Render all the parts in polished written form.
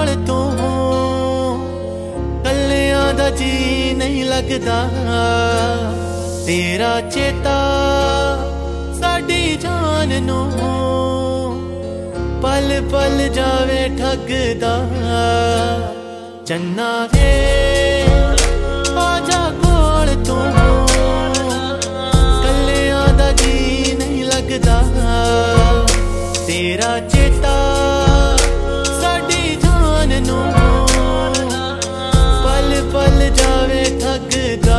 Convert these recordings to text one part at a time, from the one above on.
कोल तू कल्लियां दा जी नहीं लगदा तेरा चेता साडी जान नू पल पल जावे ठगदा चन्ना वे आजा कोल तू कल्लियां दा जी नहीं लगदा तेरा चेता साडी जान नू पल पल जावे ठगदा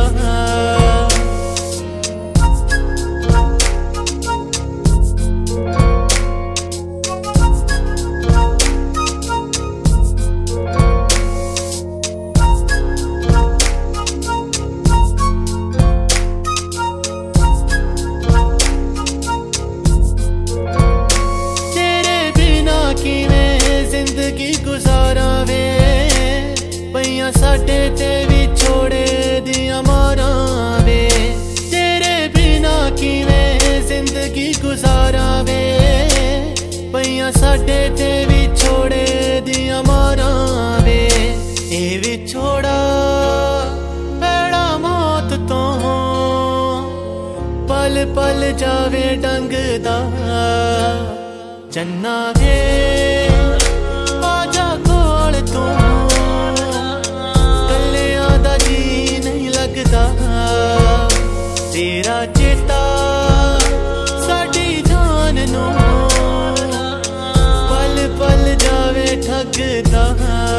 गुजारा वे पईयां साडे ते भी छोड़े दियां मारा वे तेरे बिना किवें जिंदगी गुजारा वे पईयां साडे ते भी छोड़े दियां मारा वे ए विछोड़ा पैड़ा मौत तो पल पल जावे डंगदा चन्ना वे आजा कोल तू कल्लियां दा जी नहीं लगदा तेरा चेता साडी जान नू पल पल जावे ठगदा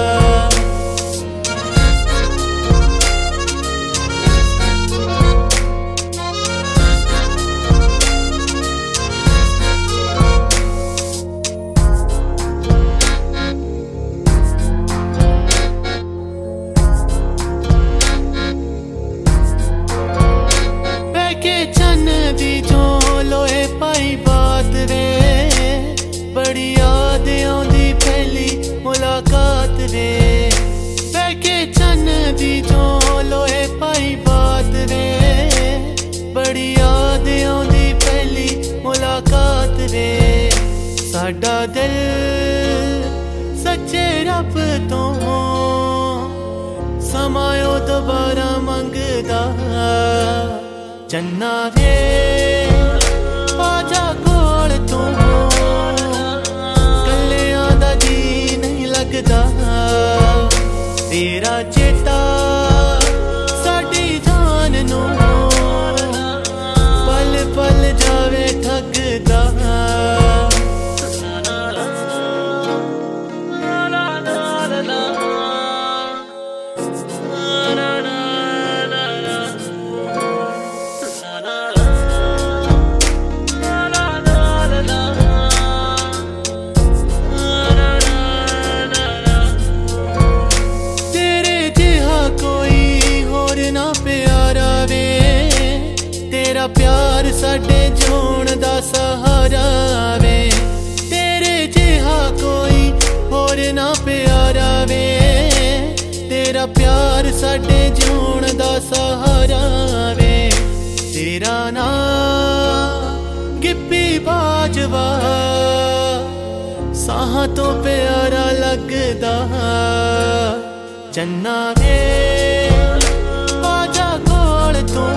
दी जो लोए पाई बात वे बड़ी याद आंदी पहली मुलाकात वे बैके चन दी जो लोए पाई बात वे बड़ी याद आंदी पहली मुलाकात वे साडा दिल सच्चे रब तो समायो दोबारा मंगदा चन्ना वे आजा कोल तू कल्लियां दा जी नहीं लगदा तेरा चेता साडी जान नू पल पल जावे ठगदा प्यार साडे जीण दा सहारा वे तेरे जिहा कोई होर ना प्यारा वे तेरा प्यार साडे जीण दा सहारा वे तेरा नाम गिप्पी बाजवा साहां तो प्यारा लगदा चन्ना वे आजा कोल तू